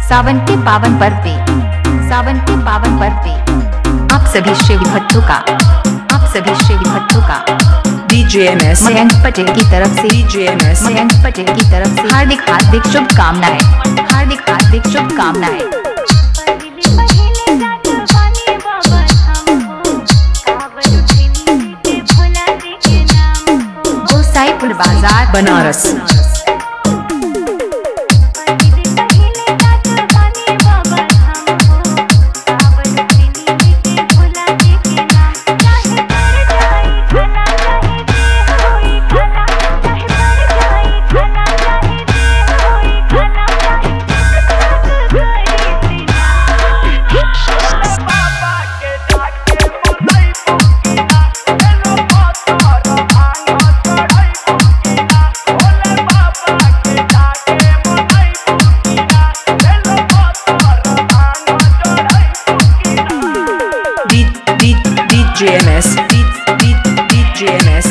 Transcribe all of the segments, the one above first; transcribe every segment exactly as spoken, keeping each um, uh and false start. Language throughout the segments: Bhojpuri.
सावन के पावन पर्व पे सावन के पावन पर्व पे आप सभी शिव भक्तों का आप सभी शिव भक्तों का डीजेएमएस मयंक पटेल की तरफ से डीजेएमएस मयंक पटेल की तरफ से हार्दिक हार्दिक शुभकामनाएं हार्दिक हार्दिक शुभकामनाएं। गोसाईपुर बाजार Banaras DJMS DJMS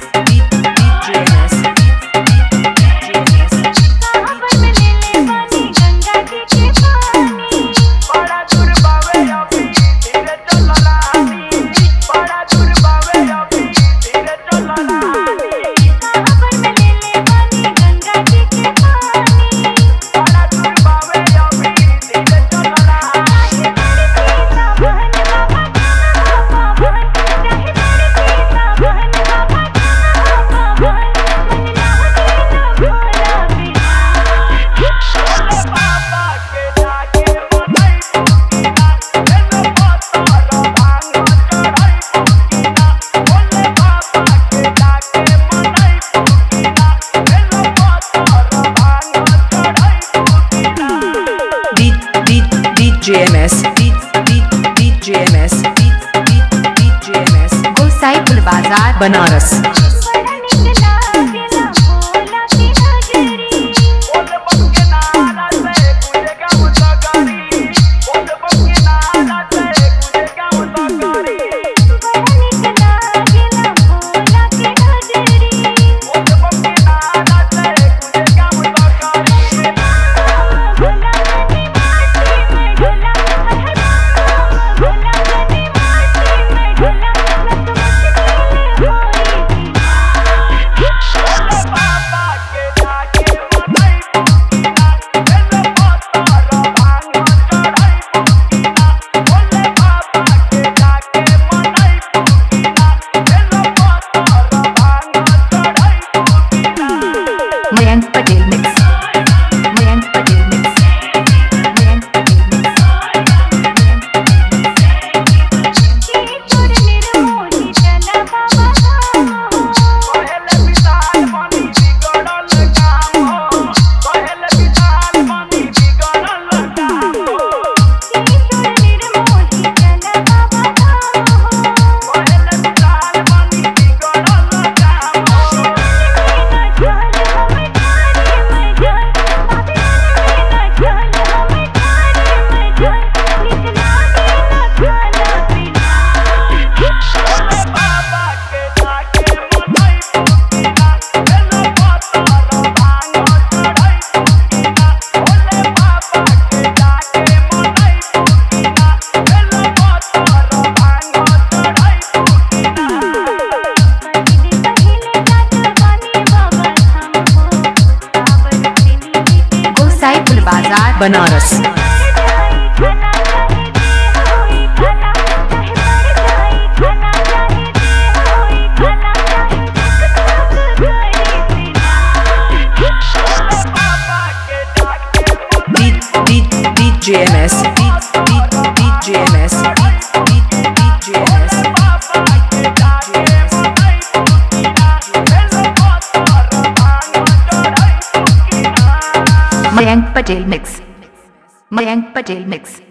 DJMS DJMS DJMS Gosaipur बाजार बनारस मयंक पटेल मिक्स मयंक पटेल मिक्स मयंक पटेल गोसाईपुर बाजार Banaras DJMS DJMS DJMS Mayank Patel mix Mayank Patel mix